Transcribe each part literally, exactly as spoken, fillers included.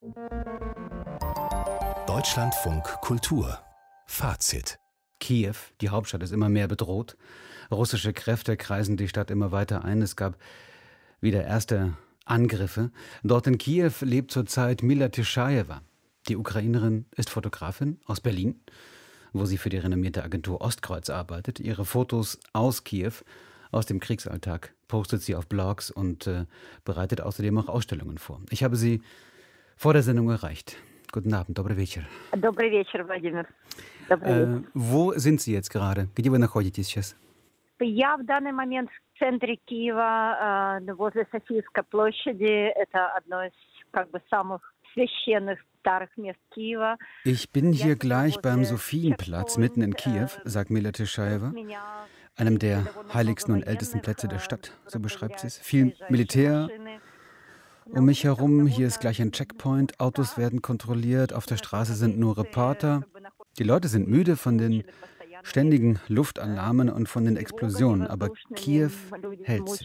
Deutschlandfunk Kultur Fazit. Kiew, die Hauptstadt, ist immer mehr bedroht. Russische Kräfte kreisen die Stadt immer weiter ein. Es gab wieder erste Angriffe. Dort in Kiew lebt zurzeit Mila Tischajewa. Die Ukrainerin ist Fotografin aus Berlin, wo sie für die renommierte Agentur Ostkreuz arbeitet. Ihre Fotos aus Kiew, aus dem Kriegsalltag, postet sie auf Blogs und äh, bereitet außerdem auch Ausstellungen vor. Ich habe sie vor der Sendung erreicht. Guten Abend, добрый вечер. Добрый вечер, Владимир. Добрый Äh, вечер. wo sind Sie jetzt gerade? Где вы находитесь сейчас? Я в данный момент в центре Киева, э, возле Софийской площади. Это одно из как бы самых священных старых мест Киева. Ich bin hier gleich beim Sophienplatz mitten in Kiew, sagt Mila Tischajewa, einem der heiligsten und ältesten Plätze der Stadt, so beschreibt sie es. Viel Militär um mich herum, hier ist gleich ein Checkpoint, Autos werden kontrolliert, auf der Straße sind nur Reporter. Die Leute sind müde von den ständigen Luftalarmen und von den Explosionen, aber Kiew hält sich.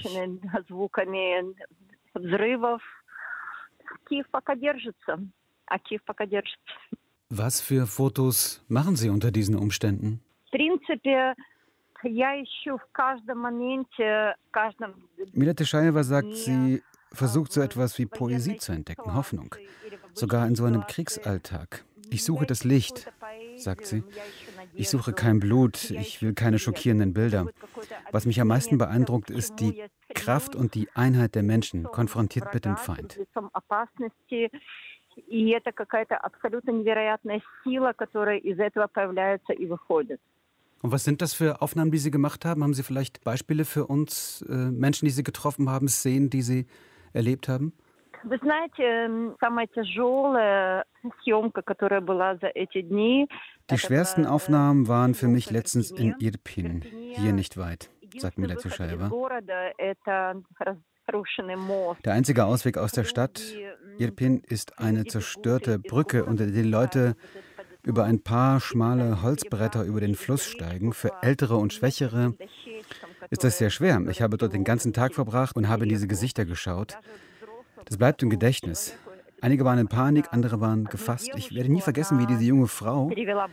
Was für Fotos machen Sie unter diesen Umständen? Mila Tischajewa sagt, sie versucht so etwas wie Poesie zu entdecken, Hoffnung. Sogar in so einem Kriegsalltag. Ich suche das Licht, sagt sie. Ich suche kein Blut, ich will keine schockierenden Bilder. Was mich am meisten beeindruckt, ist die Kraft und die Einheit der Menschen, konfrontiert mit dem Feind. Und was sind das für Aufnahmen, die Sie gemacht haben? Haben Sie vielleicht Beispiele für uns, äh, Menschen, die Sie getroffen haben, Szenen, die Sie erlebt haben? Die schwersten Aufnahmen waren für mich letztens in Irpin, hier nicht weit, sagt Mila Tischajewa. Der einzige Ausweg aus der Stadt, Irpin, ist eine zerstörte Brücke, unter der die Leute über ein paar schmale Holzbretter über den Fluss steigen. Für Ältere und Schwächere ist das sehr schwer. Ich habe dort den ganzen Tag verbracht und habe in diese Gesichter geschaut. Das bleibt im Gedächtnis. Einige waren in Panik, andere waren gefasst. Ich werde nie vergessen, wie diese junge Frau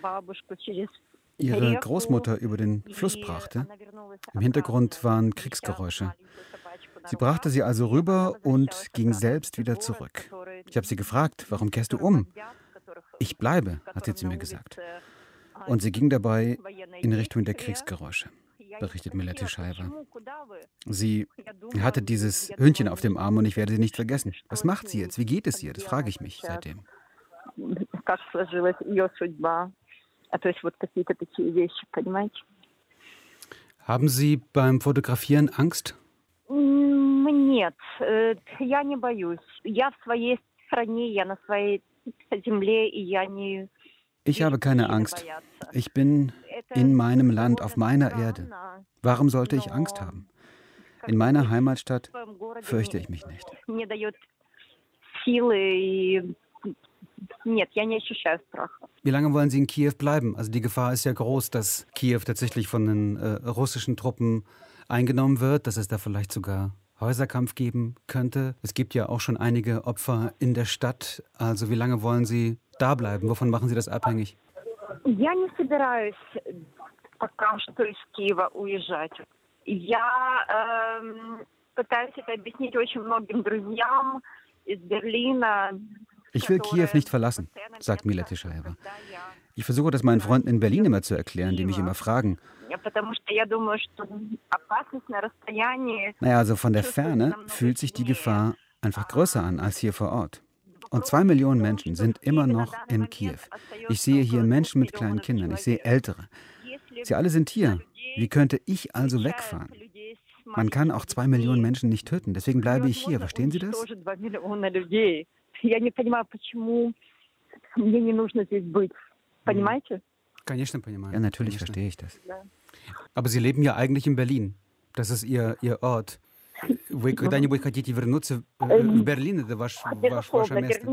ihre Großmutter über den Fluss brachte. Im Hintergrund waren Kriegsgeräusche. Sie brachte sie also rüber und ging selbst wieder zurück. Ich habe sie gefragt, warum kehrst du um? Ich bleibe, hat sie zu mir gesagt. Und sie ging dabei in Richtung der Kriegsgeräusche, berichtet Mila Tischajewa. Sie hatte dieses Hündchen auf dem Arm und ich werde sie nicht vergessen. Was macht sie jetzt? Wie geht es ihr? Das frage ich mich seitdem. Haben Sie beim Fotografieren Angst? Нет, я не боюсь. Я в своей стране, я на своей земле, и я не... Ich habe keine Angst. Ich bin in meinem Land, auf meiner Erde. Warum sollte ich Angst haben? In meiner Heimatstadt fürchte ich mich nicht. Wie lange wollen Sie in Kiew bleiben? Also die Gefahr ist ja groß, dass Kiew tatsächlich von den äh, russischen Truppen eingenommen wird, dass es da vielleicht sogar Häuserkampf geben könnte. Es gibt ja auch schon einige Opfer in der Stadt. Also wie lange wollen Sie da bleiben? Wovon machen Sie das abhängig? Я не собираюсь пока что из Киева уезжать. Я э, пытаюсь это объяснить очень многим друзьям из Берлина. Ich will Kiew nicht verlassen, sagt Mila Tischajewa. Ich versuche das meinen Freunden in Berlin immer zu erklären, die mich immer fragen. Naja, also von der Ferne fühlt sich die Gefahr einfach größer an als hier vor Ort. Und zwei Millionen Menschen sind immer noch in Kiew. Ich sehe hier Menschen mit kleinen Kindern, ich sehe Ältere. Sie alle sind hier. Wie könnte ich also wegfahren? Man kann auch zwei Millionen Menschen nicht töten, deswegen bleibe ich hier. Verstehen Sie das? Ja, natürlich verstehe ich das. Aber Sie leben ja eigentlich in Berlin. Das ist Ihr, Ihr Ort. Вы когда-нибудь хотите вернуться в Берлин? Это ваш, ваш, ваше место.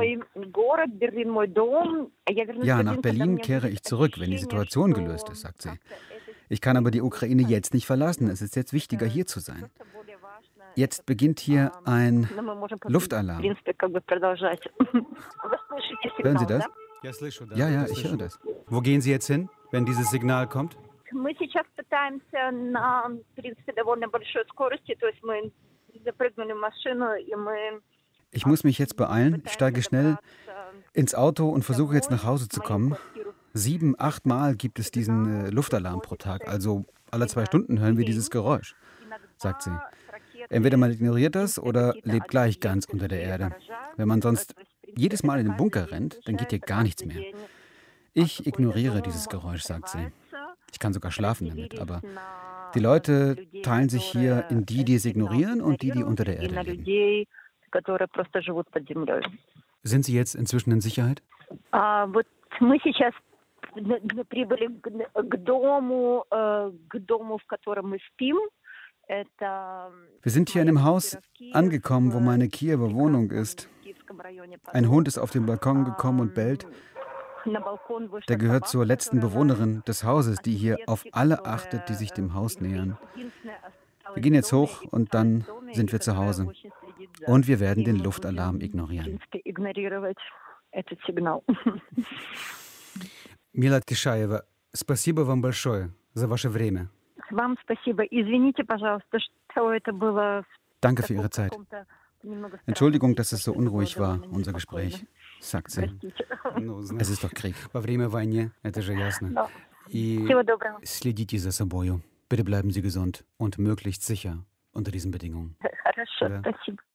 Ja, nach Berlin kehre ich zurück, wenn die Situation gelöst ist, sagt sie. Ich kann aber die Ukraine jetzt nicht verlassen. Es ist jetzt wichtiger, hier zu sein. Jetzt beginnt hier ein Luftalarm. Hören Sie das? Ja, ja, ich höre das. Wo gehen Sie jetzt hin, wenn dieses Signal kommt? Мы сейчас пытаемся на, в принципе, довольно большой скорости, то есть мы запрыгнули в машину и мы Ich muss mich jetzt beeilen. Ich steige schnell ins Auto und versuche jetzt nach Hause zu kommen. Sieben, acht Mal gibt es diesen äh, Luftalarm pro Tag. Also alle zwei Stunden hören wir dieses Geräusch, sagt sie. Entweder man ignoriert das oder lebt gleich ganz unter der Erde. Wenn man sonst jedes Mal in den Bunker rennt, dann geht hier gar nichts mehr. Ich ignoriere dieses Geräusch, sagt sie. Ich kann sogar schlafen damit, aber die Leute teilen sich hier in die, die es ignorieren und die, die unter der Erde leben. Sind Sie jetzt inzwischen in Sicherheit? Вот мы сейчас прибыли к дому, к дому, в котором мы спим. Wir sind hier in einem Haus angekommen, wo meine Kiewer Wohnung ist. Ein Hund ist auf den Balkon gekommen und bellt. Der gehört zur letzten Bewohnerin des Hauses, die hier auf alle achtet, die sich dem Haus nähern. Wir gehen jetzt hoch und dann sind wir zu Hause. Und wir werden den Luftalarm ignorieren. Мила Тишаева, спасибо вам большое за ваше время. Вам спасибо. Извините, пожалуйста, что это было. Danke für Ihre Zeit. Entschuldigung, dass es so unruhig war, unser Gespräch, sagt sie. Es ist doch Krieg. Во время войны, это же ясно. И Всего доброго. следите за собою. Bitte bleiben Sie gesund und möglichst sicher unter diesen Bedingungen. Хорошо, Да. спасибо.